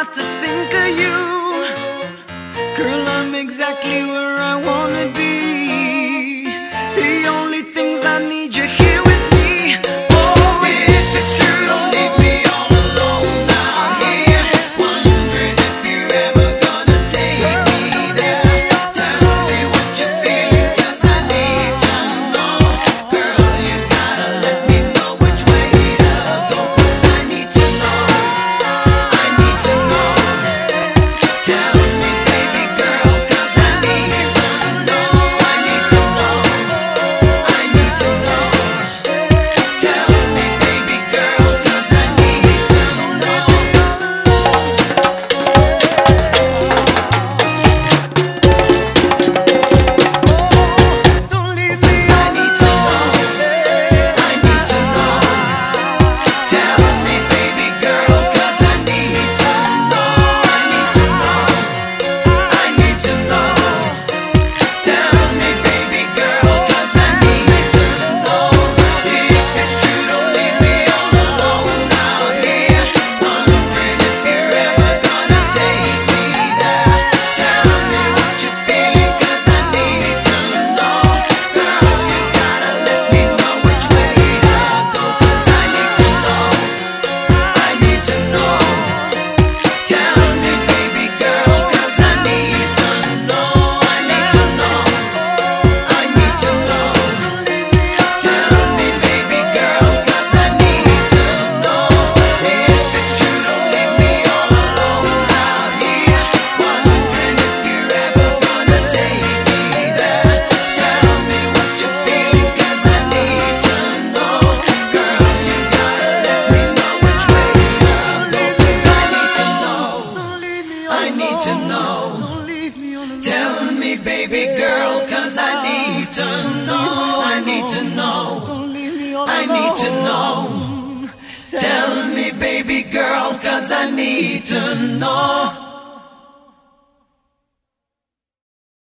lot to think of you. Girl, I'm exactly where I wanna be. The only things I need you here with me. Oh, if it's true, don't leave me all alone out here, wondering if you're ever gonna take me there. Tell me what you're feeling, 'cause I need to know. Girl, you gotta let me know which way to go, 'cause I need to know. I need to know. Tell me, baby girl, 'cause I need to know. I need to know. I need to know. Tell me, baby girl, 'cause I need to know. Don't leave me. 'Cause I need to know. I need to know. Tell me, baby girl, 'cause I need to know. I need to know. I need to know. Tell me, baby girl, 'cause I need to know. If it's true, don't leave me all alone out here, wondering if you're ever gonna take me there. Tell me what you're feeling, 'cause I need to know. Girl, you gotta let me know which way to go, 'cause I need to know. I need to know. Tell me, baby girl, 'cause I need to know. I need to know. I need to know. Tell me, baby girl, 'cause I need to know. If it's true, don't leave me all alone out here, wondering if you're ever gonna take me there. Tell me what you're feeling, 'cause I need to know. Girl, you gotta let me know which way to go, 'cause I need to know. I need to know. Tell me, baby girl, 'cause I need to know. I need to know. I need to know. Tell me, baby girl, 'cause I need to know.